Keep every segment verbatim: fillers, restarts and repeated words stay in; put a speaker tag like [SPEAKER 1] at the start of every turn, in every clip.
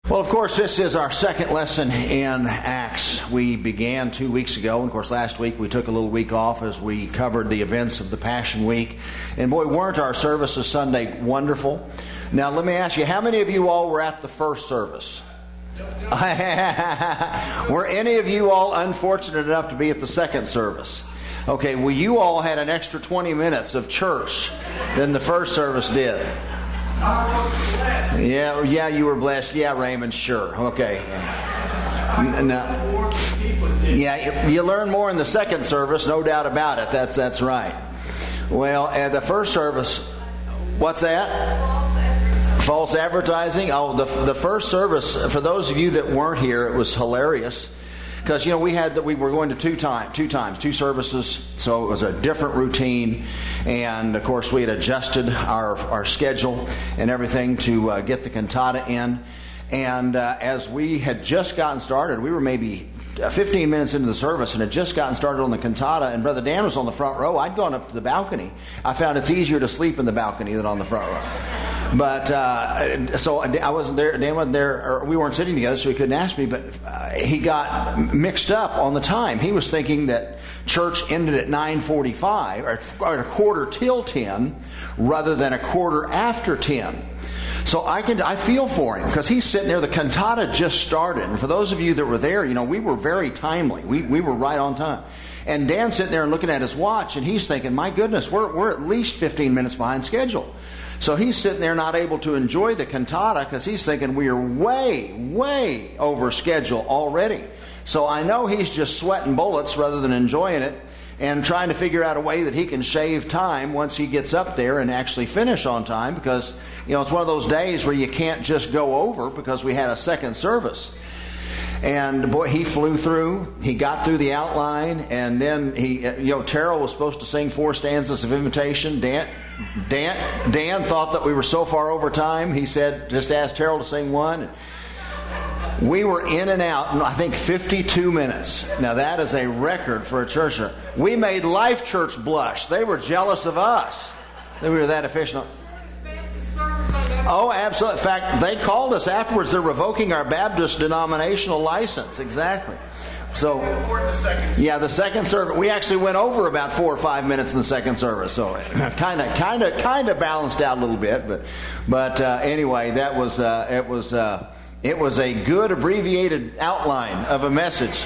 [SPEAKER 1] Well, of course, this is our second lesson in Acts. We began two weeks ago. And of course, last week we took a little week off as we covered the events of the Passion Week. And boy, weren't our services Sunday wonderful? Now, let me ask you, how many of you all were at the first service? Were any of you all unfortunate enough to be at the second service? Okay, well, you all had an extra twenty minutes of church than the first service did. Yeah, yeah, you were blessed. Yeah, Raymond, sure. Okay. No. Yeah, you learn more in the second service, no doubt about it. That's that's right. Well, at the first service, what's that? False advertising. Oh, the the first service, for those of you that weren't here, it was hilarious. Because, you know, we had that we were going to two time, two times, two services, so it was a different routine. And, of course, we had adjusted our, our schedule and everything to uh, get the cantata in. And uh, as we had just gotten started, we were maybe fifteen minutes into the service and had just gotten started on the cantata, and Brother Dan was on the front row. I'd gone up to the balcony. I found it's easier to sleep in the balcony than on the front row. But, uh, so I wasn't there, Dan wasn't there, or we weren't sitting together, so he couldn't ask me, but uh, he got mixed up on the time. He was thinking that church ended at nine forty-five, or at a quarter till ten, rather than a quarter after ten. So I can I feel for him, because he's sitting there, the cantata just started. And for those of you that were there, you know, we were very timely. We we were right on time. And Dan's sitting there and looking at his watch, and he's thinking, my goodness, we're we're at least fifteen minutes behind schedule. So he's sitting there not able to enjoy the cantata because he's thinking we are way, way over schedule already. So I know he's just sweating bullets rather than enjoying it, and trying to figure out a way that he can shave time once he gets up there and actually finish on time, because, you know, it's one of those days where you can't just go over because we had a second service. And boy, he flew through. He got through the outline, and then he, you know, Terrell was supposed to sing four stanzas of invitation. Dan, Dan, Dan thought that we were so far over time. He said, just ask Terrell to sing one. We were in and out in, I think, fifty-two minutes. Now, that is a record for a church. We made Life Church blush. They were jealous of us that we were that efficient. Oh, absolutely. In fact, they called us afterwards. They're revoking our Baptist denominational license. Exactly. So, yeah, the second service, we actually went over about four or five minutes in the second service. So, kind of, kind of, kind of balanced out a little bit. But, but uh, anyway, that was uh, it was uh, it was a good abbreviated outline of a message.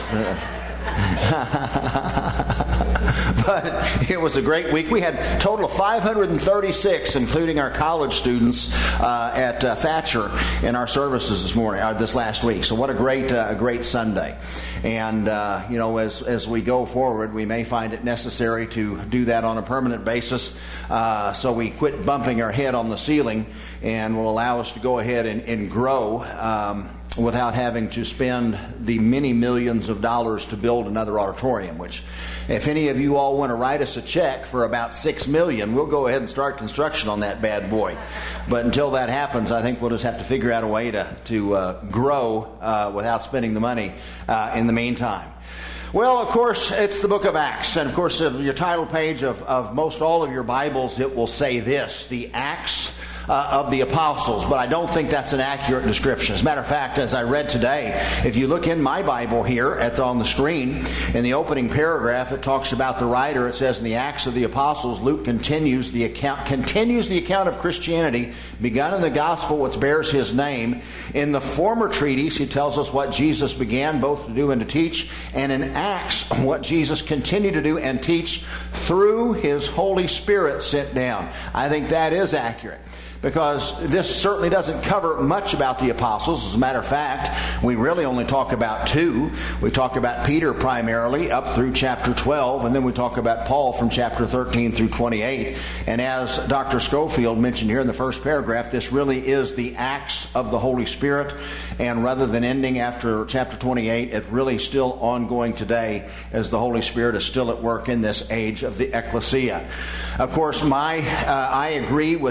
[SPEAKER 1] But it was a great week. We had a total of five hundred thirty-six, including our college students, uh, at uh, Thatcher in our services this morning, or this last week. So what a great, uh, a great Sunday. And, uh, you know, as, as we go forward, we may find it necessary to do that on a permanent basis. Uh, so we quit bumping our head on the ceiling, and will allow us to go ahead and, and grow, um, without having to spend the many millions of dollars to build another auditorium, which, if any of you all want to write us a check for about six million dollars, we'll go ahead and start construction on that bad boy. But until that happens, I think we'll just have to figure out a way to, to uh, grow uh, without spending the money uh, in the meantime. Well, of course, it's the book of Acts. And, of course, of your title page of, of most all of your Bibles, it will say this, the Acts Uh, of the apostles, but I don't think that's an accurate description. As a matter of fact, as I read today, if you look in my Bible here at on the screen, in the opening paragraph, it talks about the writer. It says, in the Acts of the Apostles, Luke continues the account continues the account of Christianity begun in the gospel which bears his name. In the former treatise, he tells us what Jesus began both to do and to teach, and in Acts, what Jesus continued to do and teach through his Holy Spirit sent down. I think that is accurate, because this certainly doesn't cover much about the apostles. As a matter of fact, we really only talk about two. We talk about Peter primarily up through chapter twelve, and then we talk about Paul from chapter thirteen through twenty-eight. And as Doctor Schofield mentioned here in the first paragraph, this really is the Acts of the Holy Spirit. And rather than ending after chapter twenty-eight, it's really still ongoing today, as the Holy Spirit is still at work in this age of the ecclesia. Of course, my uh, I agree with this. I didn't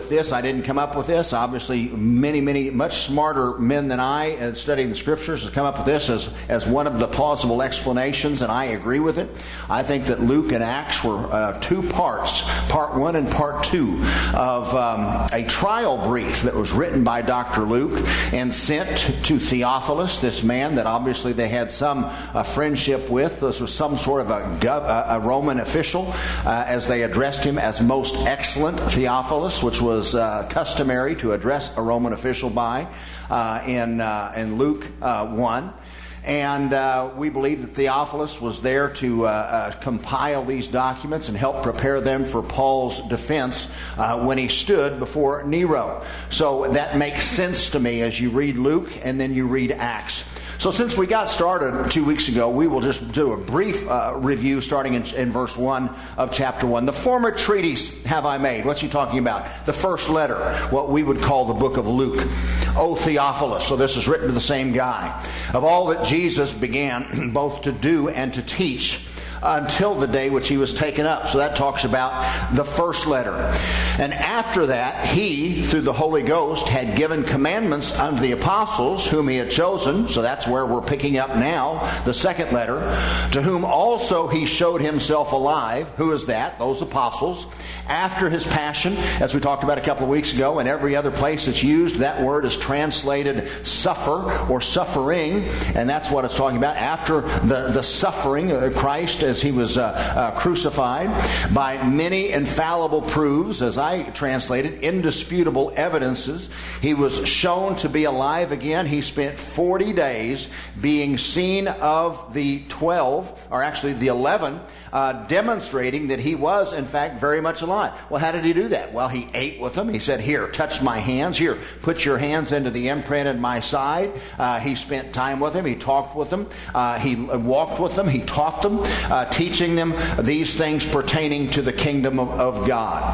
[SPEAKER 1] didn't come up with this. Obviously, many, many much smarter men than I uh, studying the Scriptures have come up with this as, as one of the plausible explanations, and I agree with it. I think that Luke and Acts were uh, two parts, part one and part two, of um, a trial brief that was written by Doctor Luke and sent to Theophilus, this man that obviously they had some uh, friendship with. This was some sort of a, gov- a Roman official, uh, as they addressed him as most excellent Theophilus, which was uh, customary to address a Roman official by uh, in, uh, in Luke uh, one. And uh, we believe that Theophilus was there to uh, uh, compile these documents and help prepare them for Paul's defense uh, when he stood before Nero. So that makes sense to me as you read Luke and then you read Acts. So since we got started two weeks ago, we will just do a brief uh, review starting in, in verse one of chapter one. The former treatise have I made. What's he talking about? The first letter, what we would call the book of Luke. O Theophilus, so this is written to the same guy. Of all that Jesus began both to do and to teach until the day which he was taken up. So that talks about the first letter. And after that, he, through the Holy Ghost, had given commandments unto the apostles whom he had chosen. So that's where we're picking up now, the second letter. To whom also he showed himself alive. Who is that? Those apostles. After his passion, as we talked about a couple of weeks ago, and every other place it's used, that word is translated suffer or suffering. And that's what it's talking about. After the, the suffering of Christ as he was uh, uh, crucified, by many infallible proofs, as I translated, indisputable evidences, he was shown to be alive again. He spent forty days being seen of the twelve, or actually the eleven, uh, demonstrating that he was, in fact, very much alive. Well, how did he do that? Well, he ate with them. He said, here, touch my hands. Here, put your hands into the imprint in my side. Uh, he spent time with them. He talked with them. Uh, he walked with them. He taught them. Uh, teaching them these things pertaining to the kingdom of, of God.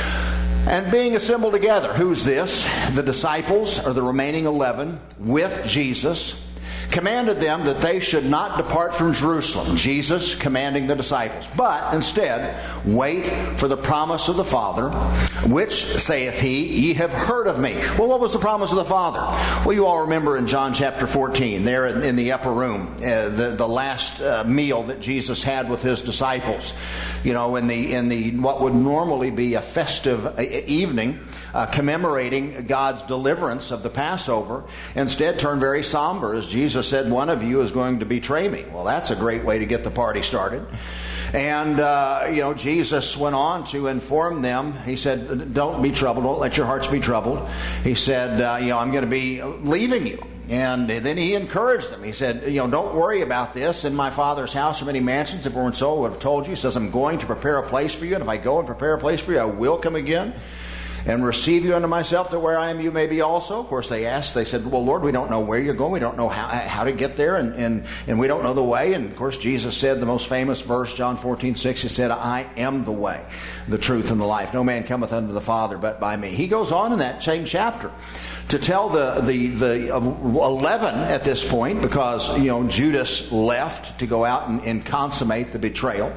[SPEAKER 1] And being assembled together, who's this? The disciples, or the remaining eleven, with Jesus, commanded them that they should not depart from Jerusalem. Jesus commanding the disciples, but instead wait for the promise of the Father, which, saith he, ye have heard of me. Well, what was the promise of the Father? Well, you all remember in John chapter fourteen, there in, in the upper room, uh, the, the last uh, meal that Jesus had with his disciples. You know, in the in the what would normally be a festive evening, uh, commemorating God's deliverance of the Passover, instead turned very somber as Jesus said, one of you is going to betray me. Well, that's a great way to get the party started. And, uh, you know, Jesus went on to inform them. He said, don't be troubled. Don't let your hearts be troubled. He said, uh, you know, I'm going to be leaving you. And then he encouraged them. He said, you know, don't worry about this. In my Father's house are many mansions. If it weren't so, I would have told you. He says, I'm going to prepare a place for you. And if I go and prepare a place for you, I will come again and receive you unto myself, that where I am you may be also. Of course, they asked, they said, well, Lord, we don't know where you're going. We don't know how, how to get there, and, and, and we don't know the way. And, of course, Jesus said the most famous verse, John fourteen six, he said, I am the way, the truth, and the life. No man cometh unto the Father but by me. He goes on in that same chapter to tell the, the, the eleven at this point, because, you know, Judas left to go out and, and consummate the betrayal.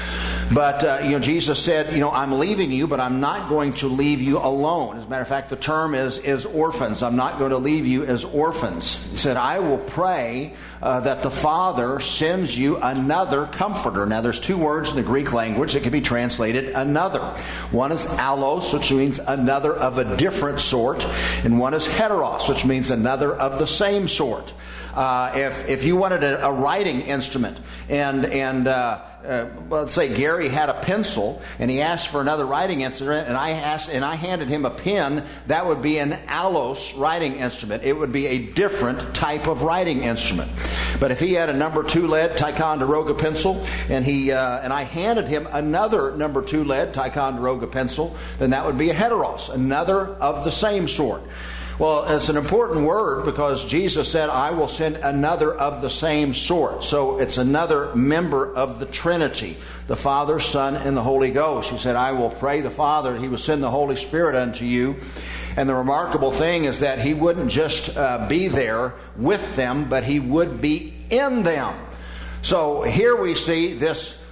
[SPEAKER 1] But, uh, you know, Jesus said, you know, I'm leaving you, but I'm not going to leave you alone. As a matter of fact, the term is, is orphans. I'm not going to leave you as orphans. He said, I will pray uh, that the Father sends you another comforter. Now, there's two words in the Greek language that can be translated another. One is allos, which means another of a different sort, and one is heteros, which means another of the same sort. Uh, if if you wanted a, a writing instrument, and and uh, uh, let's say Gary had a pencil and he asked for another writing instrument, and I asked and I handed him a pen, that would be an allos writing instrument. It would be a different type of writing instrument. But if he had a number two lead Ticonderoga pencil, and he uh, and I handed him another number two lead Ticonderoga pencil, then that would be a heteros, another of the same sort. Well, it's an important word because Jesus said, I will send another of the same sort. So it's another member of the Trinity, the Father, Son, and the Holy Ghost. He said, I will pray the Father, He will send the Holy Spirit unto you. And the remarkable thing is that He wouldn't just uh, be there with them, but He would be in them. So here we see this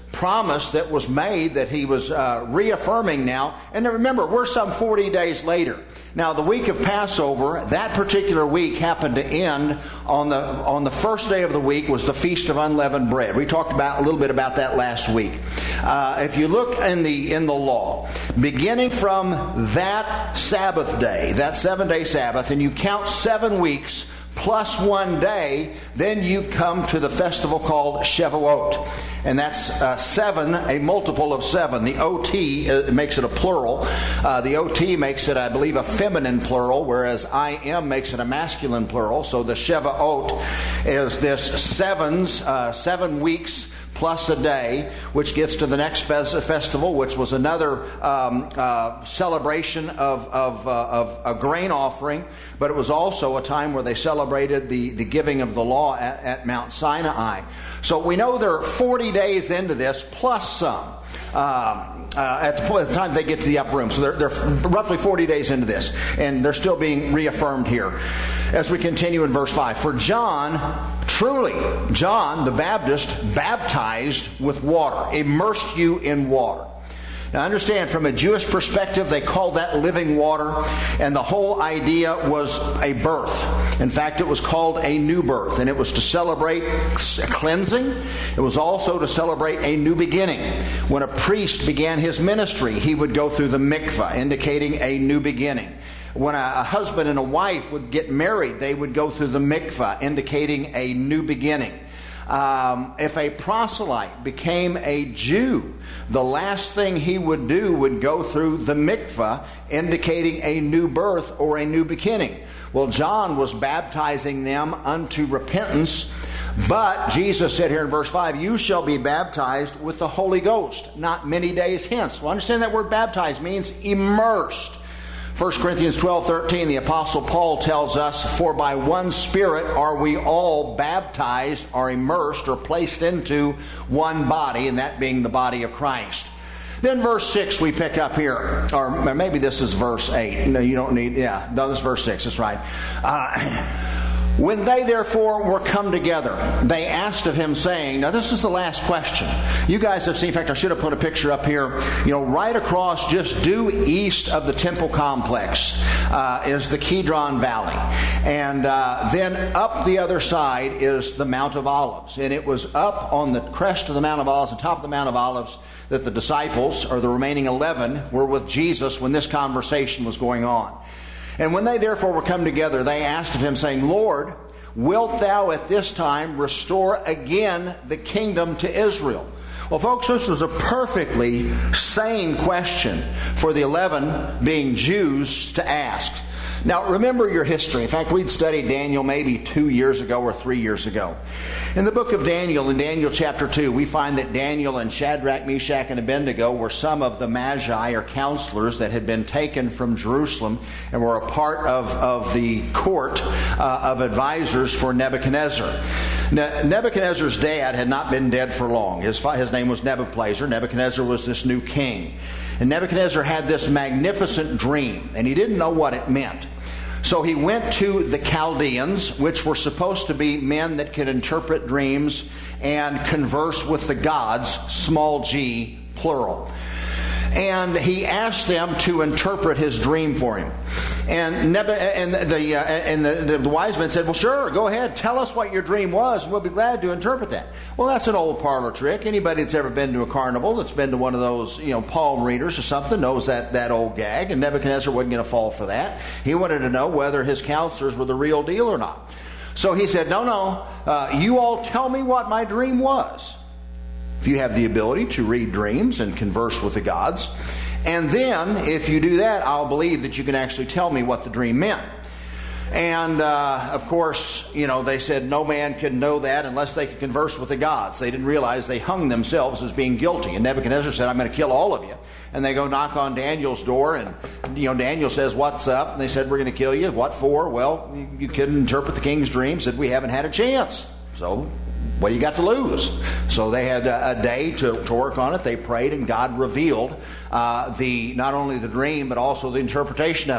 [SPEAKER 1] promise that was made that he was uh, reaffirming now. And then remember, we're some forty days later. Now, the week of Passover, that particular week happened to end on the on the first day of the week was the Feast of Unleavened Bread. We talked about a little bit about that last week. Uh, if you look in the in the law, beginning from that Sabbath day, that seven-day Sabbath, and you count seven weeks plus one day, then you come to the festival called Shavuot. And that's uh, seven, a multiple of seven. The O T uh, makes it a plural. Uh, the O T makes it, I believe, a feminine plural, whereas I M makes it a masculine plural. So the Shavuot is this sevens, uh, seven weeks plus a day, which gets to the next fes- festival, which was another um, uh, celebration of, of, uh, of a grain offering, but it was also a time where they celebrated the, the giving of the law at, at Mount Sinai. So we know they're forty days into this, plus some. Um, uh, at, the, at the time they get to the upper room. So they're, they're roughly forty days into this, and they're still being reaffirmed here. As we continue in verse five, for John, truly, John the Baptist baptized with water, immersed you in water. Now understand, from a Jewish perspective, they call that living water, and the whole idea was a birth. In fact, it was called a new birth, and it was to celebrate cleansing. It was also to celebrate a new beginning. When a priest began his ministry, he would go through the mikvah, indicating a new beginning. When a, a husband and a wife would get married, they would go through the mikvah, indicating a new beginning. Um, if a proselyte became a Jew, the last thing he would do would go through the mikvah, indicating a new birth or a new beginning. Well, John was baptizing them unto repentance, but Jesus said here in verse five, you shall be baptized with the Holy Ghost not many days hence. Well, understand that word baptized means immersed. First Corinthians twelve thirteen, the Apostle Paul tells us, for by one Spirit are we all baptized, or immersed, or placed into one body, and that being the body of Christ. Then verse six we pick up here, or maybe this is verse eight. No, you don't need, yeah, no, this is verse six, that's right. Uh, When they therefore were come together, they asked of him, saying, now this is the last question. You guys have seen, in fact, I should have put a picture up here, you know, right across, just due east of the temple complex uh, is the Kidron Valley. And uh, then up the other side is the Mount of Olives. And it was up on the crest of the Mount of Olives, the top of the Mount of Olives, that the disciples, or the remaining eleven, were with Jesus when this conversation was going on. And when they therefore were come together, they asked of him, saying, Lord, wilt thou at this time restore again the kingdom to Israel? Well, folks, this was a perfectly sane question for the eleven, being Jews, to ask. Now, remember your history. In fact, we'd studied Daniel maybe two years ago or three years ago. In the book of Daniel, in Daniel chapter two, we find that Daniel and Shadrach, Meshach, and Abednego were some of the magi, or counselors, that had been taken from Jerusalem and were a part of, of the court uh, of advisors for Nebuchadnezzar. Ne- Nebuchadnezzar's dad had not been dead for long. His, his name was Nebuchadnezzar. Nebuchadnezzar was this new king. And Nebuchadnezzar had this magnificent dream, and he didn't know what it meant. So he went to the Chaldeans, which were supposed to be men that could interpret dreams and converse with the gods, small g, plural. And he asked them to interpret his dream for him. And, Neb- and, the, uh, and the, the wise men said, well, sure, go ahead, tell us what your dream was, and we'll be glad to interpret that. Well, that's an old parlor trick. Anybody that's ever been to a carnival, that's been to one of those, you know, palm readers or something, knows that, that old gag, and Nebuchadnezzar wasn't going to fall for that. He wanted to know whether his counselors were the real deal or not. So he said, no, no, uh, you all tell me what my dream was. If you have the ability to read dreams and converse with the gods. And then, if you do that, I'll believe that you can actually tell me what the dream meant. And, uh, of course, you know, they said no man could know that unless they could converse with the gods. They didn't realize they hung themselves as being guilty. And Nebuchadnezzar said, I'm going to kill all of you. And they go knock on Daniel's door, and, you know, Daniel says, what's up? And they said, we're going to kill you. What for? Well, you, you couldn't interpret the king's dream. Said, we haven't had a chance. So, what do you got to lose? So they had a, a day to, to work on it. They prayed, and God revealed uh, the not only the dream, but also the interpretation of it.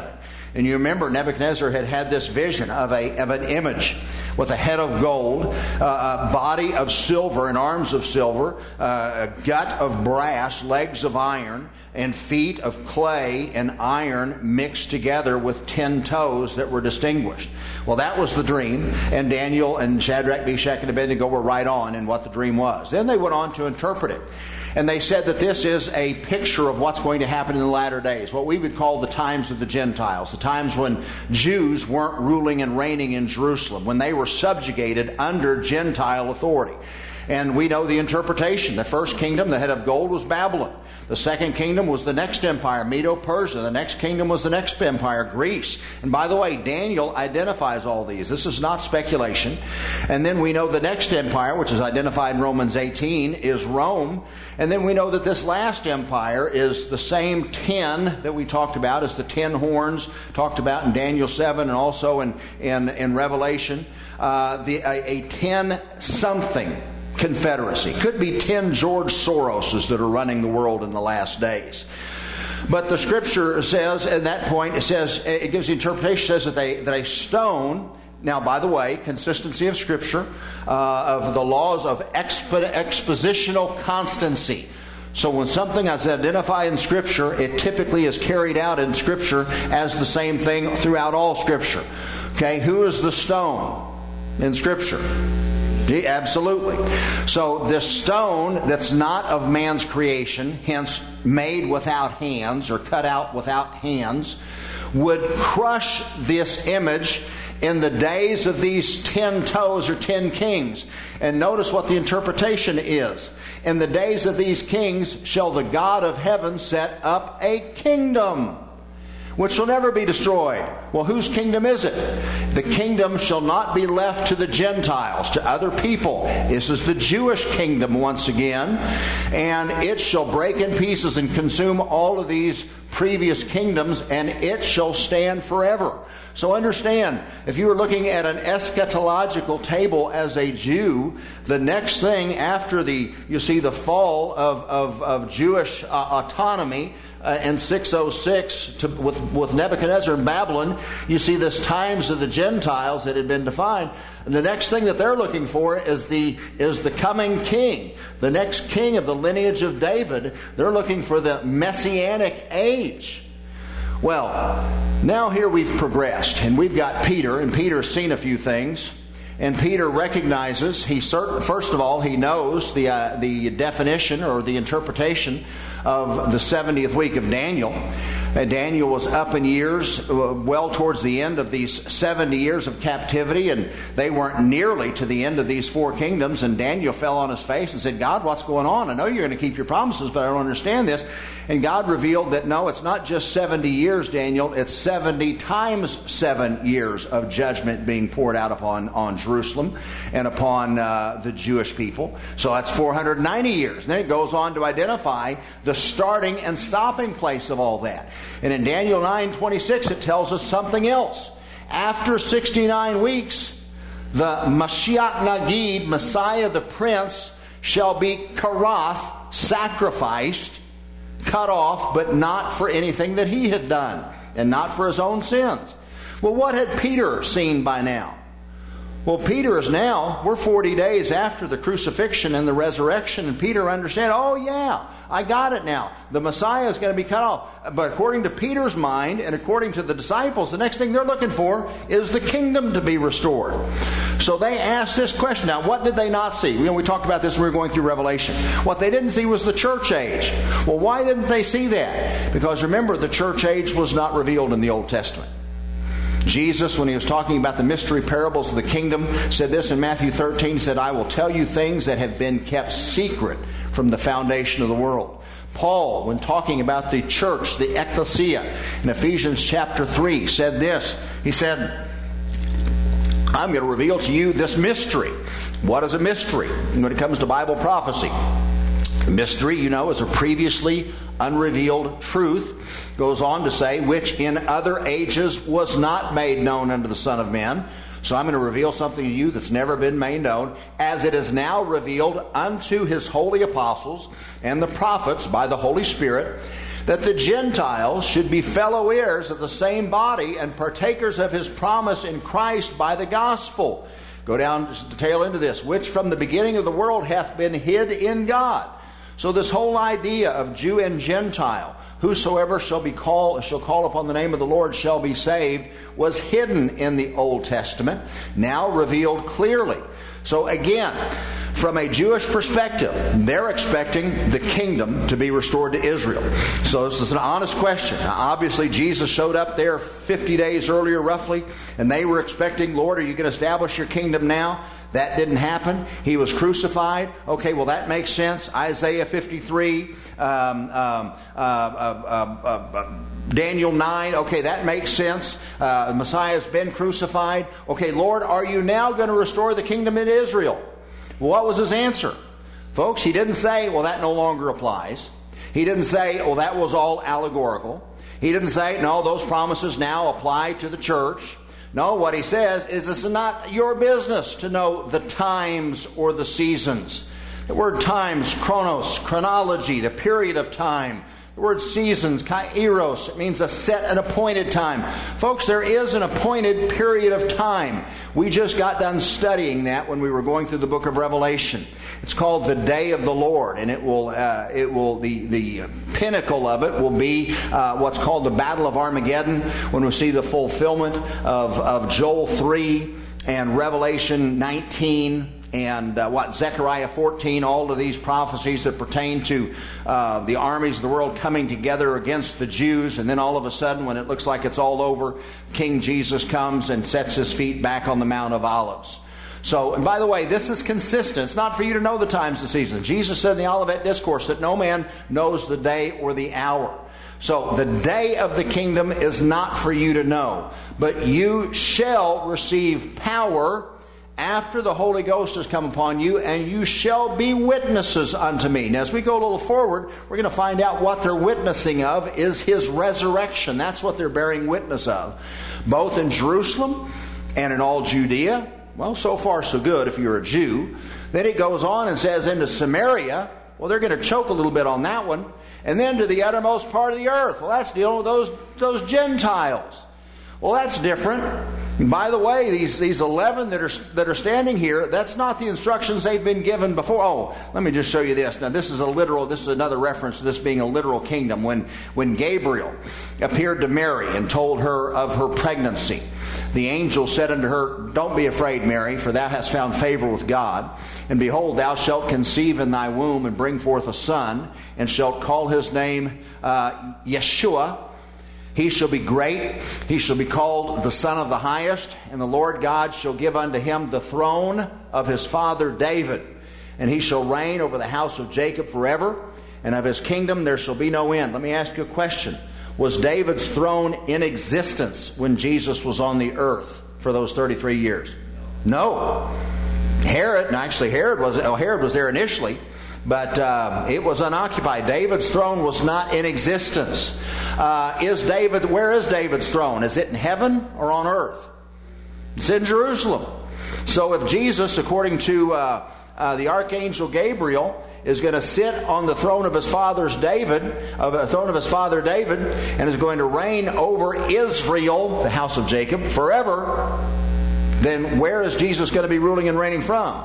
[SPEAKER 1] And you remember Nebuchadnezzar had had this vision of a of an image with a head of gold, uh, a body of silver and arms of silver, uh, a gut of brass, legs of iron, and feet of clay and iron mixed together with ten toes that were distinguished. Well, that was the dream, and Daniel and Shadrach, Meshach, and Abednego were right on in what the dream was. Then they went on to interpret it. And they said that this is a picture of what's going to happen in the latter days, what we would call the times of the Gentiles, the times when Jews weren't ruling and reigning in Jerusalem, when they were subjugated under Gentile authority. And we know the interpretation. The first kingdom, the head of gold, was Babylon. The second kingdom was the next empire, Medo-Persia. The next kingdom was the next empire, Greece. And by the way, Daniel identifies all these. This is not speculation. And then we know the next empire, which is identified in Romans eighteen, is Rome. And then we know that this last empire is the same ten that we talked about as the ten horns, talked about in Daniel seven and also in, in, in Revelation. Uh, the, a, a ten-something confederacy. Could be ten George Soroses that are running the world in the last days. But the scripture says, at that point, it says, it gives the interpretation, says that, they, that a stone, now by the way, consistency of scripture, uh, of the laws of expo- expositional constancy. So when something is identified in scripture, it typically is carried out in scripture as the same thing throughout all scripture. Okay, who is the stone in scripture? Absolutely. So this stone that's not of man's creation, hence made without hands or cut out without hands, would crush this image in the days of these ten toes or ten kings. And notice what the interpretation is. In the days of these kings shall the God of heaven set up a kingdom, which shall never be destroyed. Well, whose kingdom is it? The kingdom shall not be left to the Gentiles, to other people. This is the Jewish kingdom once again. And it shall break in pieces and consume all of these previous kingdoms, and it shall stand forever. So understand, if you were looking at an eschatological table as a Jew, the next thing after the, you see the fall of, of, of Jewish uh, autonomy, Uh, in six oh six to, with, with Nebuchadnezzar in Babylon, you see this times of the Gentiles that had been defined. And the next thing that they're looking for is the is the coming king, the next king of the lineage of David. They're looking for the Messianic age. Well, now here we've progressed, and we've got Peter, and Peter's seen a few things. And Peter recognizes, he certain, first of all, he knows the uh, the definition or the interpretation of the seventieth week of Daniel. Uh, Daniel was up in years, uh, well towards the end of these seventy years of captivity, and they weren't nearly to the end of these four kingdoms. And Daniel fell on his face and said, God, what's going on? I know you're going to keep your promises, but I don't understand this. And God revealed that, no, it's not just seventy years, Daniel. It's seventy times seven years of judgment being poured out upon on Jerusalem and upon uh, the Jewish people. So that's four hundred ninety years. And then it goes on to identify the starting and stopping place of all that. And in Daniel nine twenty-six, it tells us something else. After sixty-nine weeks, the Mashiach Nagid, Messiah the Prince, shall be karath, sacrificed, cut off, but not for anything that he had done, and not for his own sins. Well, what had Peter seen by now? Well, Peter is now, we're forty days after the crucifixion and the resurrection, and Peter understands, oh yeah, I got it now. The Messiah is going to be cut off. But according to Peter's mind and according to the disciples, the next thing they're looking for is the kingdom to be restored. So they asked this question. Now, what did they not see? You know, we talked about this when we were going through Revelation. What they didn't see was the church age. Well, why didn't they see that? Because remember, the church age was not revealed in the Old Testament. Jesus, when he was talking about the mystery parables of the kingdom, said this in Matthew thirteen. He said, I will tell you things that have been kept secret from the foundation of the world. Paul, when talking about the church, the ecclesia, in Ephesians chapter three, said this. He said, I'm going to reveal to you this mystery. What is a mystery when it comes to Bible prophecy? Mystery, you know, is a previously unrevealed truth. Goes on to say, which in other ages was not made known unto the Son of Men. So I'm going to reveal something to you that's never been made known, as it is now revealed unto his holy apostles and the prophets by the Holy Spirit. that the Gentiles should be fellow heirs of the same body and partakers of his promise in Christ by the gospel. Go down to tail into this, which from the beginning of the world hath been hid in God. So this whole idea of Jew and Gentile, whosoever shall be called shall call upon the name of the Lord shall be saved, was hidden in the Old Testament, now revealed clearly. So again, from a Jewish perspective, they're expecting the kingdom to be restored to Israel. So this is an honest question. Now, obviously, Jesus showed up there fifty days earlier, roughly, and they were expecting, Lord, are you going to establish your kingdom now? That didn't happen. He was crucified. Okay, well, that makes sense. Isaiah fifty-three, um, um, uh, uh, uh, uh, Daniel nine, okay, that makes sense. Uh, Messiah's been crucified. Okay, Lord, are you now going to restore the kingdom in Israel? Well, what was his answer? Folks, he didn't say, well, that no longer applies. He didn't say, well, that was all allegorical. He didn't say, no, those promises now apply to the church. No, what he says is it's not your business to know the times or the seasons. The word times, chronos, chronology, the period of time. The word seasons, kairos, it means a set and appointed time. Folks, there is an appointed period of time. We just got done studying that when we were going through the book of Revelation. It's called the Day of the Lord, and it will, uh, it will, the, the pinnacle of it will be uh, what's called the Battle of Armageddon, when we see the fulfillment of, of Joel three and Revelation nineteen. And uh, what Zechariah fourteen, all of these prophecies that pertain to uh, the armies of the world coming together against the Jews. And then all of a sudden, when it looks like it's all over, King Jesus comes and sets his feet back on the Mount of Olives. So, and by the way, this is consistent. It's not for you to know the times and seasons. Jesus said in the Olivet Discourse that no man knows the day or the hour. So the day of the kingdom is not for you to know. But you shall receive power after the Holy Ghost has come upon you, and you shall be witnesses unto me. Now, as we go a little forward, we're going to find out what they're witnessing of is his resurrection. That's what they're bearing witness of, both in Jerusalem and in all Judea. Well, so far so good if you're a Jew. Then it goes on and says into Samaria. Well, they're going to choke a little bit on that one. And then to the uttermost part of the earth. Well, that's dealing with those, those Gentiles. Well, that's different. And by the way, these, these eleven that are, that are standing here, that's not the instructions they've been given before. Oh, let me just show you this. Now, this is a literal, this is another reference to this being a literal kingdom. When, when Gabriel appeared to Mary and told her of her pregnancy, the angel said unto her, Don't be afraid, Mary, for thou hast found favor with God. And behold, thou shalt conceive in thy womb and bring forth a son, and shalt call his name uh, Yeshua. He shall be great. He shall be called the Son of the Highest. And the Lord God shall give unto him the throne of his father David. And he shall reign over the house of Jacob forever. And of his kingdom there shall be no end. Let me ask you a question. Was David's throne in existence when Jesus was on the earth for those thirty-three years? No. Herod, and actually Herod was, oh, Herod was there initially. But uh, it was unoccupied. David's throne was not in existence. Uh, is David? Where is David's throne? Is it in heaven or on earth? It's in Jerusalem. So if Jesus, according to uh, uh, the archangel Gabriel, is going to sit on the throne of his father's David, of the throne of his father David, and is going to reign over Israel, the house of Jacob, forever, then where is Jesus going to be ruling and reigning from?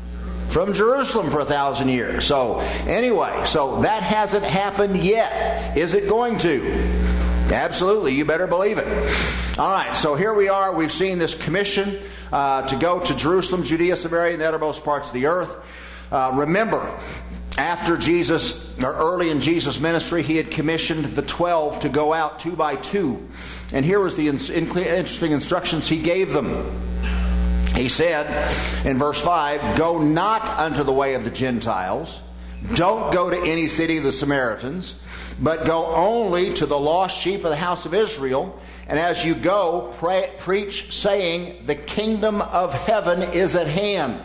[SPEAKER 1] From Jerusalem for a thousand years. So anyway, so that hasn't happened yet. Is it going to? Absolutely. You better believe it. All right. So here we are. We've seen this commission uh, to go to Jerusalem, Judea, Samaria, and the uttermost parts of the earth. Uh, remember, after Jesus, or early in Jesus' ministry, he had commissioned the twelve to go out two by two. And here was the in- interesting instructions he gave them. He said in verse five, Go not unto the way of the Gentiles. Don't go to any city of the Samaritans, but go only to the lost sheep of the house of Israel. And as you go, pray, preach, saying, The kingdom of heaven is at hand.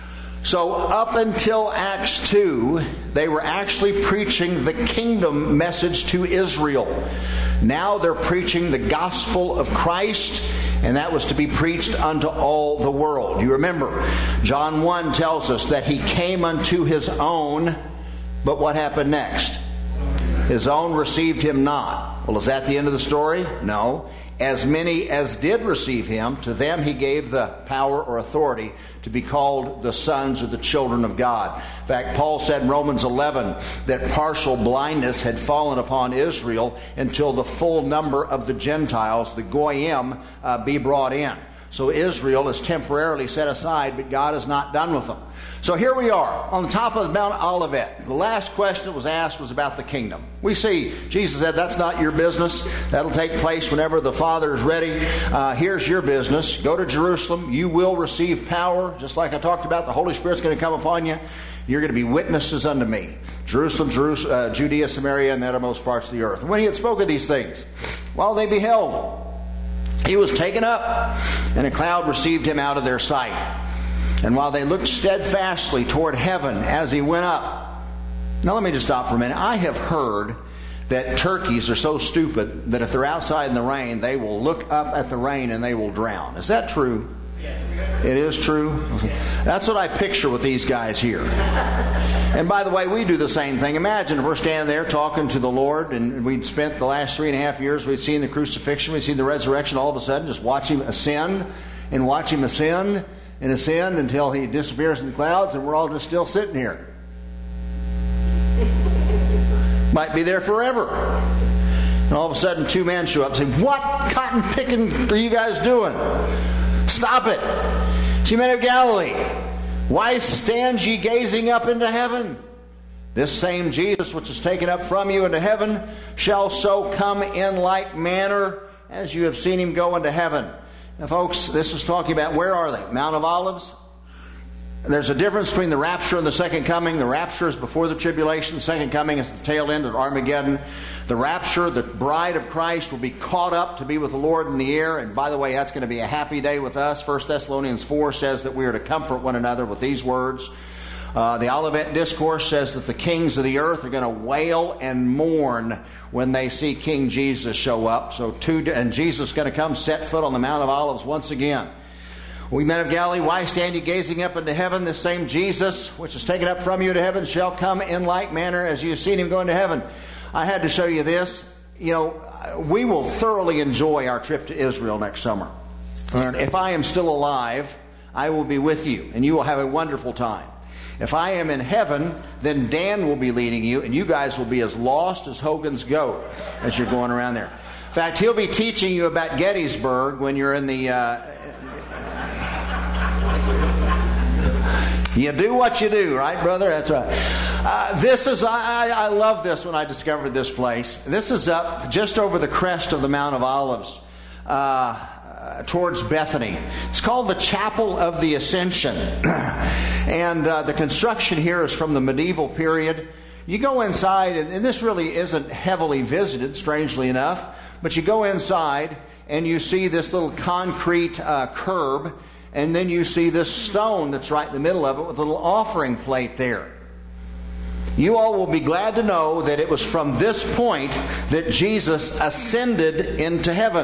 [SPEAKER 1] So up until Acts two, they were actually preaching the kingdom message to Israel. Now they're preaching the gospel of Christ, and that was to be preached unto all the world. You remember, John one tells us that he came unto his own, but what happened next? His own received him not. Well, is that the end of the story? No. As many as did receive him, to them he gave the power or authority to be called the sons or the children of God. In fact, Paul said in Romans eleven that partial blindness had fallen upon Israel until the full number of the Gentiles, the Goyim, uh, be brought in. So Israel is temporarily set aside, but God is not done with them. So here we are on the top of Mount Olivet. The last question that was asked was about the kingdom. We see Jesus said, that's not your business. That'll take place whenever the Father is ready. Uh, here's your business. Go to Jerusalem. You will receive power. Just like I talked about, the Holy Spirit's going to come upon you. You're going to be witnesses unto me. Jerusalem, Jerusalem uh, Judea, Samaria, and the uttermost parts of the earth. And when he had spoken these things, while they beheld, he was taken up, and a cloud received him out of their sight. And while they looked steadfastly toward heaven as he went up. Now let me just stop for a minute. I have heard that turkeys are so stupid that if they're outside in the rain, they will look up at the rain and they will drown. Is that true? Yes. It is true? That's what I picture with these guys here. And by the way, we do the same thing. Imagine if we're standing there talking to the Lord, and we'd spent the last three and a half years, we'd seen the crucifixion, we'd seen the resurrection, all of a sudden just watch him ascend and watch him ascend and ascend until he disappears in the clouds, and we're all just still sitting here. Might be there forever. And all of a sudden two men show up and say, what cotton picking are you guys doing? Stop it. It's you men of Galilee. Why stand ye gazing up into heaven? This same Jesus which is taken up from you into heaven shall so come in like manner as you have seen him go into heaven. Now, folks, this is talking about, where are they? Mount of Olives? There's a difference between the rapture and the second coming. The rapture is before the tribulation. The second coming is the tail end of Armageddon. The rapture, the bride of Christ, will be caught up to be with the Lord in the air. And by the way, that's going to be a happy day with us. First Thessalonians four says that we are to comfort one another with these words. Uh, the Olivet Discourse says that the kings of the earth are going to wail and mourn when they see King Jesus show up. So, two, and Jesus is going to come set foot on the Mount of Olives once again. We men of Galilee, why stand ye gazing up into heaven? This same Jesus, which is taken up from you to heaven, shall come in like manner as you have seen him go into heaven. I had to show you this. You know, we will thoroughly enjoy our trip to Israel next summer. And if I am still alive, I will be with you, and you will have a wonderful time. If I am in heaven, then Dan will be leading you, and you guys will be as lost as Hogan's goat as you're going around there. In fact, he'll be teaching you about Gettysburg when you're in the... Uh, you do what you do, right, brother? That's right. Uh, this is, I, I love this when I discovered this place. This is up just over the crest of the Mount of Olives. Uh, towards Bethany. It's called the Chapel of the Ascension. And uh, the construction here is from the medieval period. You go inside, and, and this really isn't heavily visited, strangely enough, but you go inside and you see this little concrete uh, curb, and then you see this stone that's right in the middle of it with a little offering plate there. You all will be glad to know that it was from this point that Jesus ascended into heaven.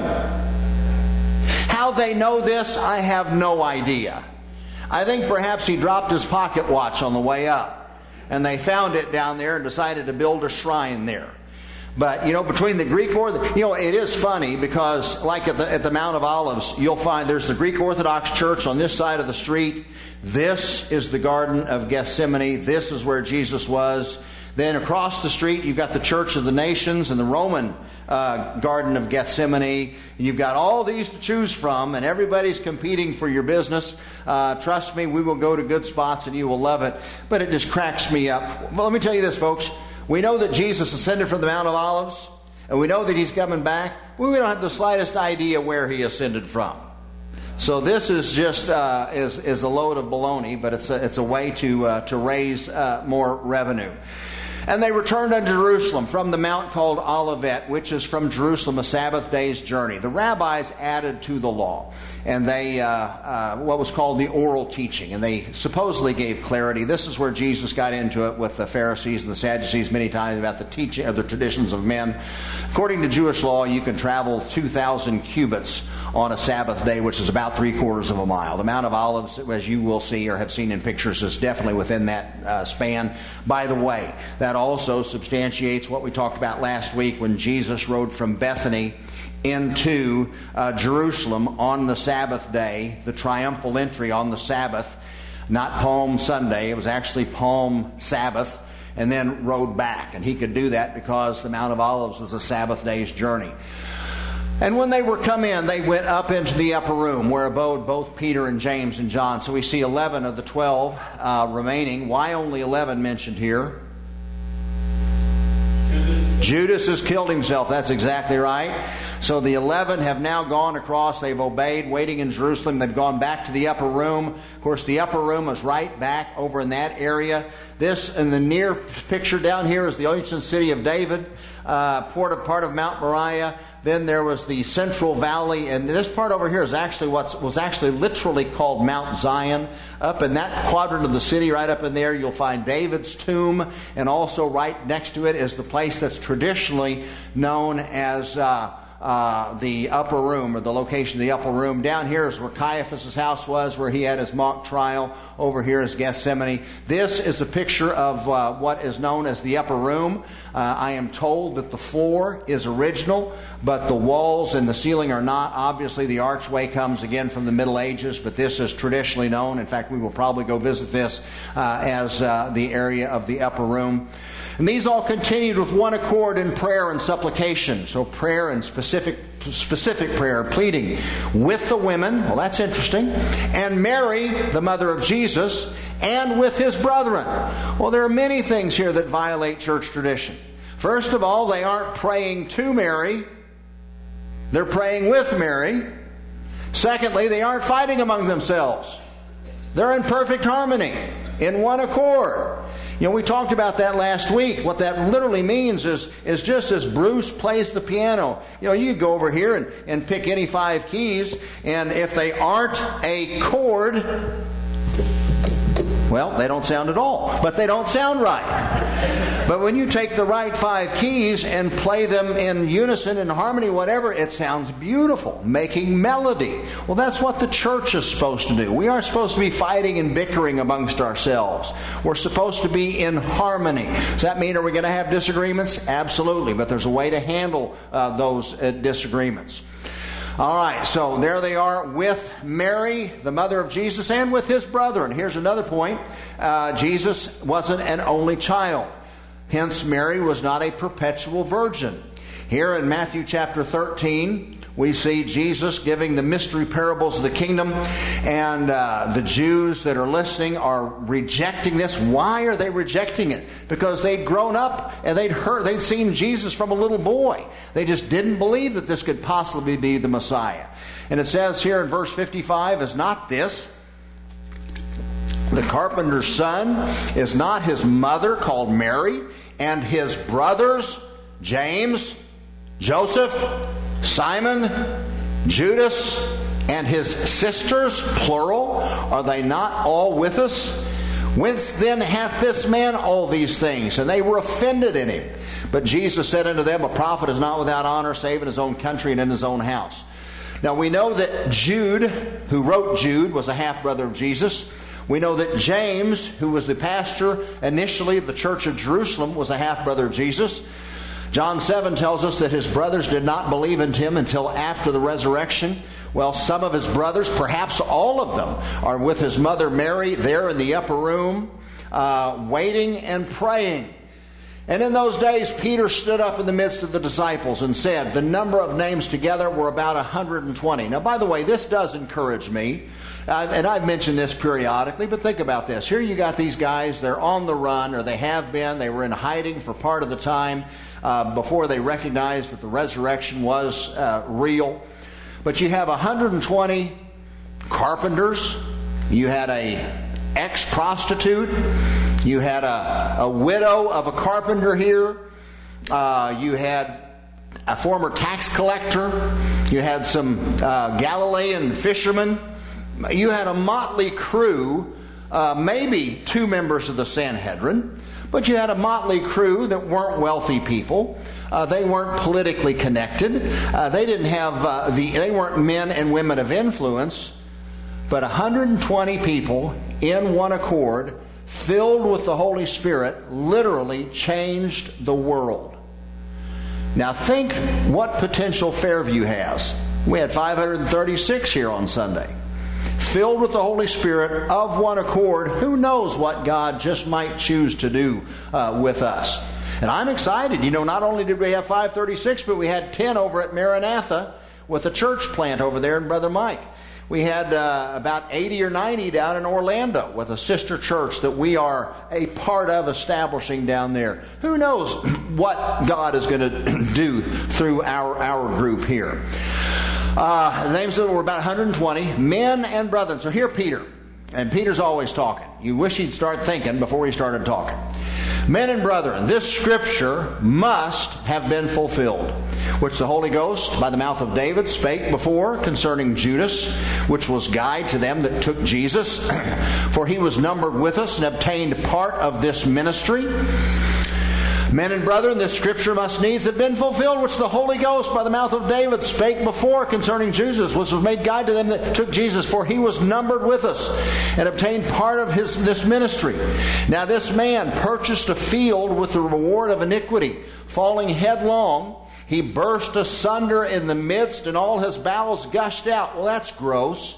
[SPEAKER 1] How they know this, I have no idea. I think perhaps he dropped his pocket watch on the way up, and they found it down there and decided to build a shrine there. But, you know, between the Greek Orthodox, you know, it is funny because, like at the, at the Mount of Olives, you'll find there's the Greek Orthodox Church on this side of the street. This is the Garden of Gethsemane. This is where Jesus was. Then across the street, you've got the Church of the Nations and the Roman uh, Garden of Gethsemane. You've got all these to choose from, and everybody's competing for your business. Uh, trust me, we will go to good spots, and you will love it. But it just cracks me up. Well, let me tell you this, folks. We know that Jesus ascended from the Mount of Olives, and we know that he's coming back. We don't have the slightest idea where he ascended from. So this is just uh, is is a load of baloney, but it's a, it's a way to uh, to raise uh, more revenue. And they returned unto Jerusalem from the mount called Olivet, which is from Jerusalem a Sabbath day's journey. The rabbis added to the law, and they uh, uh, what was called the oral teaching, and they supposedly gave clarity. This is where Jesus got into it with the Pharisees and the Sadducees many times about the teaching of the traditions of men. According to Jewish law, you can travel two thousand cubits on a Sabbath day, which is about three quarters of a mile. The Mount of Olives, as you will see or have seen in pictures, is definitely within that uh, span. By the way, that that also substantiates what we talked about last week when Jesus rode from Bethany into uh, Jerusalem on the Sabbath day, the triumphal entry on the Sabbath, not Palm Sunday, it was actually Palm Sabbath, and then rode back. And he could do that because the Mount of Olives was a Sabbath day's journey. And when they were come in, they went up into the upper room where abode both Peter and James and John. So we see eleven of the twelve uh, remaining. Why only eleven mentioned here? Judas has killed himself. That's exactly right. So the eleven have now gone across. They've obeyed, waiting in Jerusalem. They've gone back to the upper room. Of course, the upper room is right back over in that area. This, in the near picture down here, is the ancient city of David, uh, part of, part of Mount Moriah. Then there was the Central Valley, and this part over here is actually what was actually literally called Mount Zion. Up in that quadrant of the city, right up in there, you'll find David's tomb, and also right next to it is the place that's traditionally known as uh, uh, the upper room, or the location of the upper room. Down here is where Caiaphas' house was, where he had his mock trial. Over here is Gethsemane. This is a picture of uh, what is known as the upper room. Uh, I am told that the floor is original, but the walls and the ceiling are not. Obviously, the archway comes again from the Middle Ages, but this is traditionally known. In fact, we will probably go visit this uh, as uh, the area of the upper room. And these all continued with one accord in prayer and supplication. So prayer and specific specific prayer, pleading with the women, well, that's interesting, and Mary, the mother of Jesus, and with his brethren. Well, there are many things here that violate church tradition. First of all, they aren't praying to Mary, they're praying with Mary. Secondly, they aren't fighting among themselves. They're in perfect harmony, in one accord. You know, we talked about that last week. What that literally means is, is just as Bruce plays the piano, you know, you could go over here and, and pick any five keys, and if they aren't a chord, well, they don't sound at all. But they don't sound right. But when you take the right five keys and play them in unison, in harmony, whatever, it sounds beautiful, making melody. Well, that's what the church is supposed to do. We aren't supposed to be fighting and bickering amongst ourselves. We're supposed to be in harmony. Does that mean, are we going to have disagreements? Absolutely. But there's a way to handle uh, those uh, disagreements. All right, so there they are with Mary, the mother of Jesus, and with his brethren. Here's another point. Uh, Jesus wasn't an only child. Hence, Mary was not a perpetual virgin. Here in Matthew chapter thirteen, we see Jesus giving the mystery parables of the kingdom, and uh, the Jews that are listening are rejecting this. Why are they rejecting it? Because they'd grown up and they'd heard, they'd seen Jesus from a little boy. They just didn't believe that this could possibly be the Messiah. And it says here in verse fifty-five, is not this the carpenter's son? Is not his mother called Mary, and his brothers James, Joseph, Simon, Judas, and his sisters, plural, are they not all with us? Whence then hath this man all these things? And they were offended in him. But Jesus said unto them, a prophet is not without honor, save in his own country and in his own house. Now we know that Jude, who wrote Jude, was a half-brother of Jesus. We know that James, who was the pastor initially of the church of Jerusalem, was a half-brother of Jesus. John seven tells us that his brothers did not believe in him until after the resurrection. Well, some of his brothers, perhaps all of them, are with his mother Mary there in the upper room, uh, waiting and praying. And in those days, Peter stood up in the midst of the disciples and said, the number of names together were about one hundred twenty. Now, by the way, this does encourage me. Uh, and I've mentioned this periodically, but think about this. Here you got these guys, they're on the run, or they have been. They were in hiding for part of the time uh, before they recognized that the resurrection was uh, real. But you have one hundred twenty carpenters. You had a ex-prostitute. You had a, a widow of a carpenter here. Uh, you had a former tax collector. You had some uh, Galilean fishermen. You had a motley crew, uh, maybe two members of the Sanhedrin, but you had a motley crew that weren't wealthy people. Uh, they weren't politically connected. Uh, they didn't have uh, the. They weren't men and women of influence. But one hundred twenty people in one accord, filled with the Holy Spirit, literally changed the world. Now think what potential Fairview has. We had five hundred thirty-six here on Sunday. Filled with the Holy Spirit, of one accord, who knows what God just might choose to do uh, with us. And I'm excited. You know, not only did we have five thirty-six, but we had ten over at Maranatha with a church plant over there in Brother Mike. We had uh, about eighty or ninety down in Orlando with a sister church that we are a part of establishing down there. Who knows what God is going to do through our, our group here. Uh, the names of it were about one hundred twenty, men and brethren. So here Peter, and Peter's always talking. You wish he'd start thinking before he started talking. Men and brethren, this scripture must have been fulfilled, which the Holy Ghost, by the mouth of David, spake before concerning Judas, which was guide to them that took Jesus. For he was numbered with us and obtained part of this ministry. Men and brethren, this scripture must needs have been fulfilled, which the Holy Ghost, by the mouth of David, spake before concerning Jesus, which was made guide to them that took Jesus. For he was numbered with us and obtained part of his this ministry. Now this man purchased a field with the reward of iniquity. Falling headlong, he burst asunder in the midst, and all his bowels gushed out. Well, that's gross.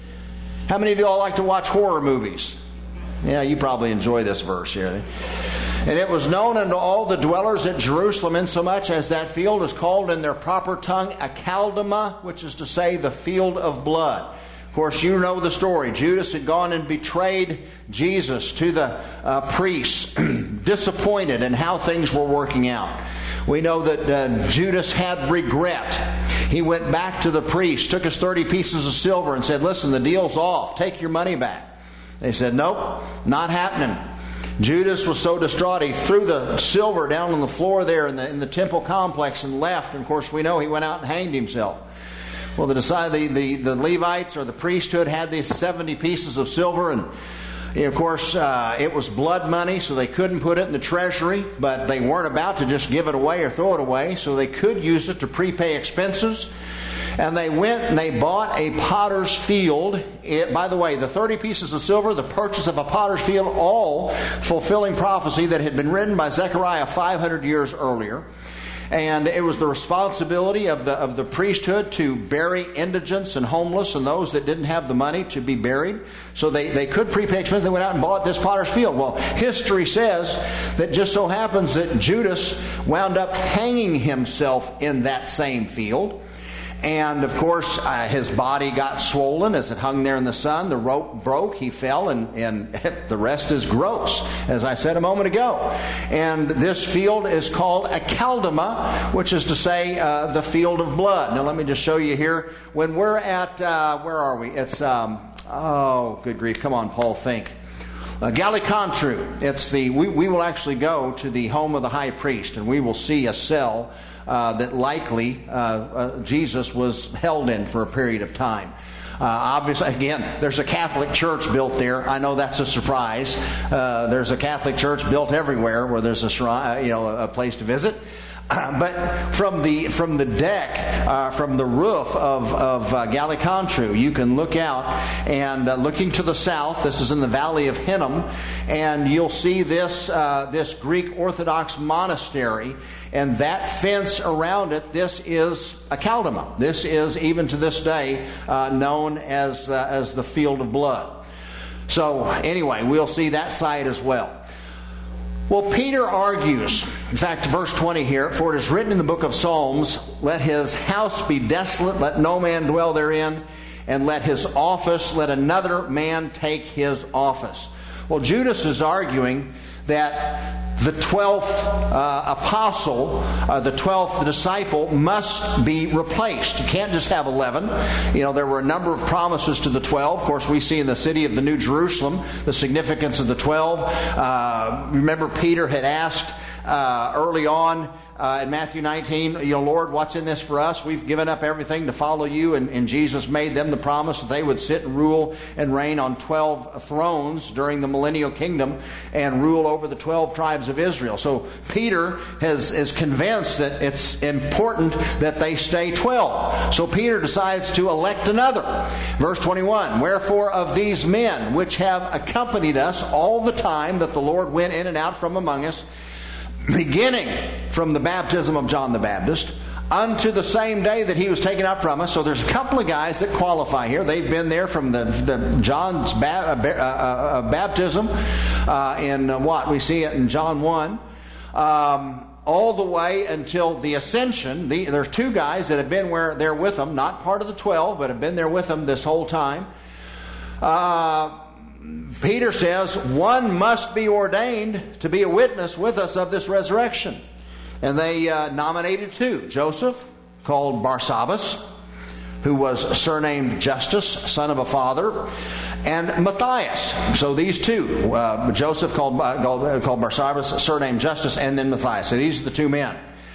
[SPEAKER 1] How many of you all like to watch horror movies? Yeah, you probably enjoy this verse here. And it was known unto all the dwellers at Jerusalem, insomuch as that field is called in their proper tongue Akeldama, which is to say the field of blood. Of course, you know the story. Judas had gone and betrayed Jesus to the uh, priests, disappointed in how things were working out. We know that uh, Judas had regret. He went back to the priest, took his thirty pieces of silver and said, listen, the deal's off. Take your money back. They said, nope, not happening. Judas was so distraught, he threw the silver down on the floor there in the, in the temple complex and left. And of course, we know he went out and hanged himself. Well, the, the, the, the Levites or the priesthood had these seventy pieces of silver, and of course, uh, it was blood money, so they couldn't put it in the treasury, but they weren't about to just give it away or throw it away, so they could use it to prepay expenses. And they went and they bought a potter's field. It, by the way, the thirty pieces of silver, the purchase of a potter's field, all fulfilling prophecy that had been written by Zechariah five hundred years earlier. And it was the responsibility of the of the priesthood to bury indigents and homeless and those that didn't have the money to be buried. So they, they could prepay expenses. They went out and bought this potter's field. Well, history says that just so happens that Judas wound up hanging himself in that same field. And, of course, uh, his body got swollen as it hung there in the sun. The rope broke. He fell, and, and the rest is gross, as I said a moment ago. And this field is called Akeldama, which is to say uh, the field of blood. Now, let me just show you here. When we're at, uh, where are we? It's, um, oh, good grief. Come on, Paul, think. Uh, Gallicantu. It's the, we, we will actually go to the home of the high priest, and we will see a cell Uh, that likely uh, uh, Jesus was held in for a period of time. Uh, obviously, again, there's a Catholic church built there. I know that's a surprise. Uh, there's a Catholic church built everywhere where there's a shrine, you know, a place to visit. Uh, but from the from the deck, uh, from the roof of of uh, Gallicantu, you can look out and uh, looking to the south. This is in the Valley of Hinnom, and you'll see this uh, this Greek Orthodox monastery. And that fence around it, this is Akeldama. This is, even to this day, uh, known as uh, as the field of blood. So anyway, we'll see that side as well. Well, Peter argues, in fact, verse twenty here, for it is written in the book of Psalms, let his house be desolate, let no man dwell therein, and let his office, let another man take his office. Well, Judas is arguing that the twelfth uh, apostle, uh, the twelfth disciple, must be replaced. You can't just have eleven. You know, there were a number of promises to the twelve. Of course, we see in the city of the New Jerusalem the significance of the twelve. Uh, remember, Peter had asked uh, early on uh, in Matthew nineteen, you know, Lord, what's in this for us? We've given up everything to follow you. And, and Jesus made them the promise that they would sit and rule and reign on twelve thrones during the millennial kingdom and rule over the twelve tribes of Israel. So Peter has, is convinced that it's important that they stay twelve. So Peter decides to elect another. Verse twenty-one, wherefore of these men which have accompanied us all the time that the Lord went in and out from among us, beginning from the baptism of John the Baptist unto the same day that he was taken up from us. So there's a couple of guys that qualify here. They've been there from the, the John's ba- uh, uh, baptism uh, in uh, what? We see it in John one. Um, all the way until the ascension. The, there's two guys that have been where there with them, not part of the twelve, but have been there with them this whole time. Uh, Peter says, one must be ordained to be a witness with us of this resurrection. And they uh, nominated two. Joseph, called Barsabbas, who was surnamed Justus, son of a father, and Matthias. So these two, uh, Joseph called, uh, called, called Barsabbas, surnamed Justus, and then Matthias. So these are the two men.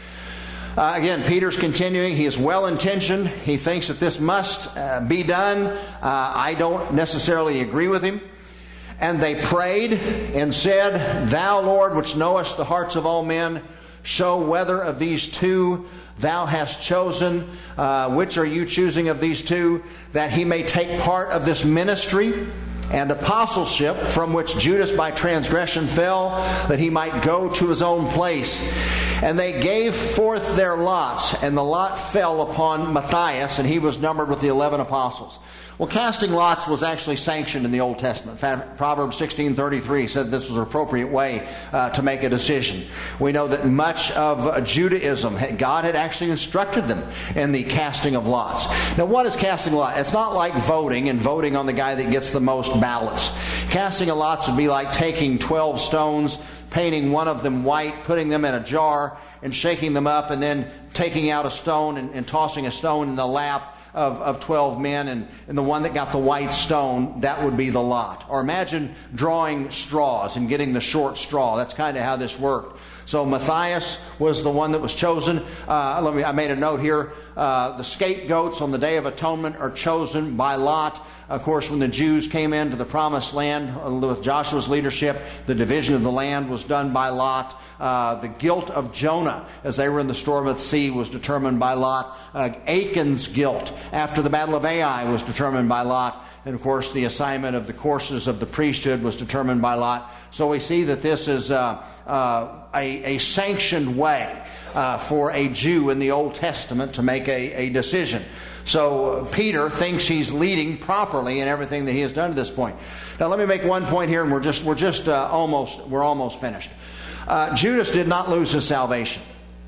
[SPEAKER 1] Uh, again, Peter's continuing. He is well-intentioned. He thinks that this must uh, be done. Uh, I don't necessarily agree with him. And they prayed and said, Thou, Lord, which knowest the hearts of all men, show whether of these two thou hast chosen, uh, which are you choosing of these two, that he may take part of this ministry and apostleship from which Judas by transgression fell, that he might go to his own place. And they gave forth their lots, and the lot fell upon Matthias, and he was numbered with the eleven apostles. Well, casting lots was actually sanctioned in the Old Testament. Proverbs sixteen thirty-three said this was an appropriate way uh, to make a decision. We know that much of uh, Judaism, God had actually instructed them in the casting of lots. Now, what is casting a lot? It's not like voting and voting on the guy that gets the most ballots. Casting a lots would be like taking twelve stones, painting one of them white, putting them in a jar, and shaking them up, and then taking out a stone and, and tossing a stone in the lap Of, of twelve men, and, and the one that got the white stone, that would be the lot. Or imagine drawing straws and getting the short straw. That's kind of how this worked. So Matthias was the one that was chosen. Uh, let me, I made a note here. Uh, the scapegoats on the Day of Atonement are chosen by lot. Of course, when the Jews came into the Promised Land with Joshua's leadership, the division of the land was done by lot. Uh, the guilt of Jonah as they were in the storm at sea was determined by lot. Uh, Achan's guilt after the Battle of Ai was determined by lot. And of course, the assignment of the courses of the priesthood was determined by lot. So we see that this is uh, uh, a, a sanctioned way uh, for a Jew in the Old Testament to make a, a decision. So Peter thinks he's leading properly in everything that he has done to this point. Now, let me make one point here, and we're just we're just uh, almost we're almost finished. Uh, Judas did not lose his salvation.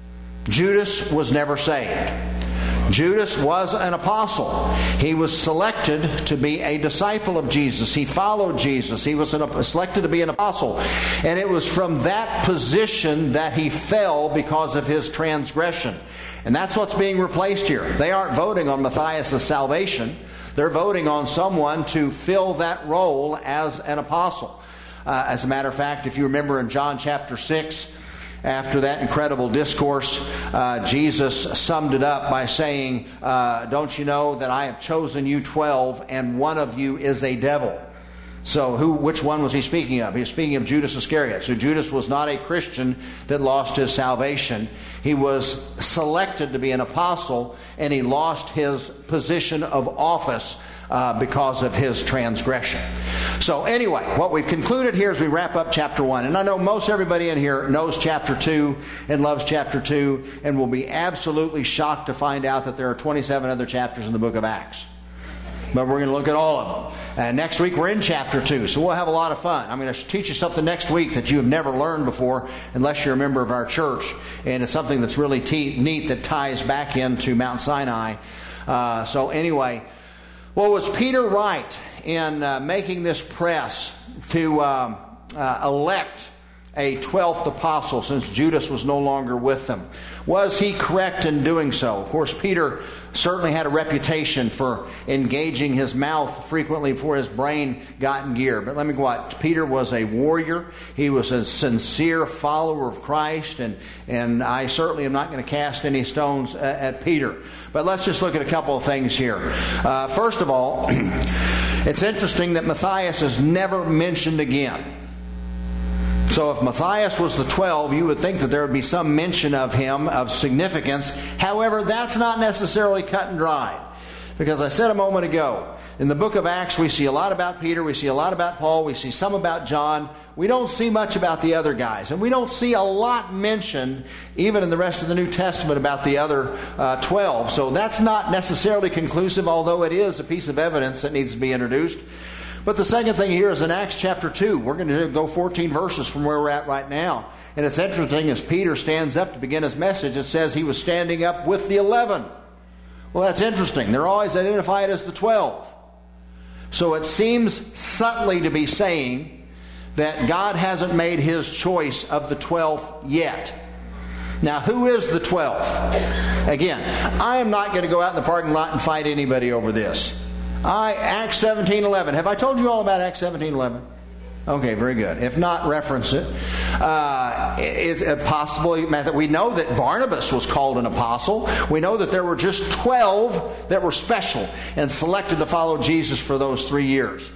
[SPEAKER 1] Judas was never saved. Judas was an apostle. He was selected to be a disciple of Jesus. He followed Jesus. He was an, selected to be an apostle. And it was from that position that he fell because of his transgression. And that's what's being replaced here. They aren't voting on Matthias' salvation. They're voting on someone to fill that role as an apostle. Uh, as a matter of fact, if you remember in John chapter six, after that incredible discourse, uh, Jesus summed it up by saying, uh, don't you know that I have chosen you twelve, and one of you is a devil? So who? Which one was he speaking of? He was speaking of Judas Iscariot. So Judas was not a Christian that lost his salvation. He was selected to be an apostle, and he lost his position of office uh, because of his transgression. So anyway, what we've concluded here as we wrap up chapter one. And I know most everybody in here knows chapter two and loves chapter two, and will be absolutely shocked to find out that there are twenty-seven other chapters in the book of Acts. But we're going to look at all of them. And next week we're in chapter two, so we'll have a lot of fun. I'm going to teach you something next week that you have never learned before unless you're a member of our church. And it's something that's really te- neat that ties back into Mount Sinai. Uh, so anyway, well, was Peter right in uh, making this press to uh, uh, elect a twelfth apostle since Judas was no longer with them. Was he correct in doing so? Of course, Peter certainly had a reputation for engaging his mouth frequently before his brain got in gear. But let me go on. Peter was a warrior. He was a sincere follower of Christ, and, and I certainly am not going to cast any stones at, at Peter. But let's just look at a couple of things here. Uh, first of all, it's interesting that Matthias is never mentioned again. So if Matthias was the twelve, you would think that there would be some mention of him of significance. However, that's not necessarily cut and dried. Because I said a moment ago, in the book of Acts, we see a lot about Peter, we see a lot about Paul, we see some about John. We don't see much about the other guys. And we don't see a lot mentioned, even in the rest of the New Testament, about the other uh, twelve. So that's not necessarily conclusive, although it is a piece of evidence that needs to be introduced. But the second thing here is in Acts chapter two. We're going to go fourteen verses from where we're at right now. And it's interesting, as Peter stands up to begin his message, it says he was standing up with the eleven. Well, that's interesting. They're always identified as the twelve. So it seems subtly to be saying that God hasn't made his choice of the twelve yet. Now, who is the twelfth? Again, I am not going to go out in the parking lot and fight anybody over this. I, Acts seventeen eleven. Have I told you all about Acts seventeen eleven? Okay, very good. If not, reference it. Uh, it's it, possible that we know that Barnabas was called an apostle. We know that there were just twelve that were special and selected to follow Jesus for those three years.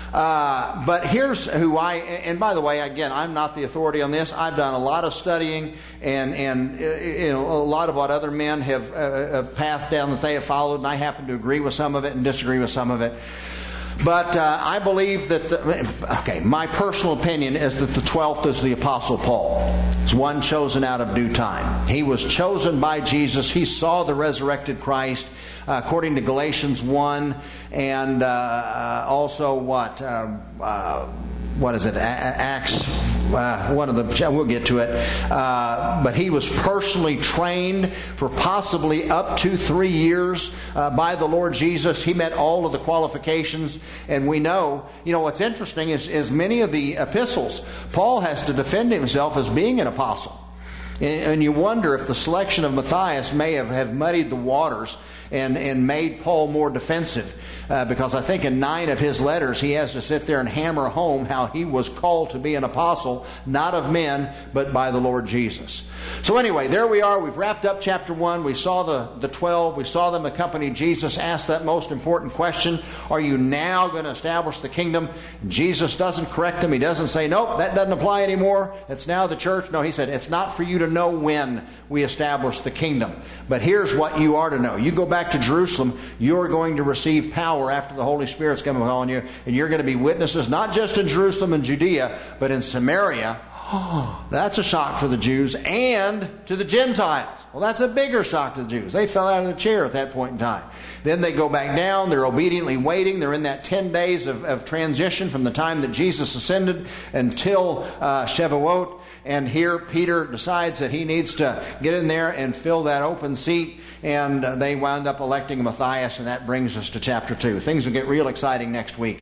[SPEAKER 1] Uh, but here's who I, and by the way, again, I'm not the authority on this. I've done a lot of studying and, and you know, a lot of what other men have, uh, a path down that they have followed, and I happen to agree with some of it and disagree with some of it. But uh, I believe that, the, okay, my personal opinion is that the twelfth is the Apostle Paul. It's one chosen out of due time. He was chosen by Jesus. He saw the resurrected Christ, uh, according to Galatians one, and uh, also what? Uh, uh, what is it? A- Acts, uh, one of the, we'll get to it. Uh, but he was personally trained for possibly up to three years uh, by the Lord Jesus. He met all of the qualifications. And we know, you know, what's interesting is, is many of the epistles, Paul has to defend himself as being an apostle. And, and you wonder if the selection of Matthias may have, have muddied the waters and, and made Paul more defensive. Uh, because I think in nine of his letters he has to sit there and hammer home how he was called to be an apostle, not of men, but by the Lord Jesus. So anyway, there we are. We've wrapped up chapter one. We saw the, the twelve. We saw them accompany Jesus, ask that most important question. Are you now going to establish the kingdom? Jesus doesn't correct them. He doesn't say, nope, that doesn't apply anymore. It's now the church. No, he said, it's not for you to know when we establish the kingdom. But here's what you are to know. You go back to Jerusalem, you're going to receive power after the Holy Spirit's come upon you, and you're going to be witnesses not just in Jerusalem and Judea, but in Samaria. Oh, that's a shock for the Jews and to the Gentiles. Well, that's a bigger shock to the Jews. They fell out of the chair at that point in time. Then they go back down. They're obediently waiting. They're in that ten days of, of transition from the time that Jesus ascended until uh, Shavuot. And here Peter decides that he needs to get in there and fill that open seat. And uh, they wound up electing Matthias, and that brings us to chapter two. Things will get real exciting next week.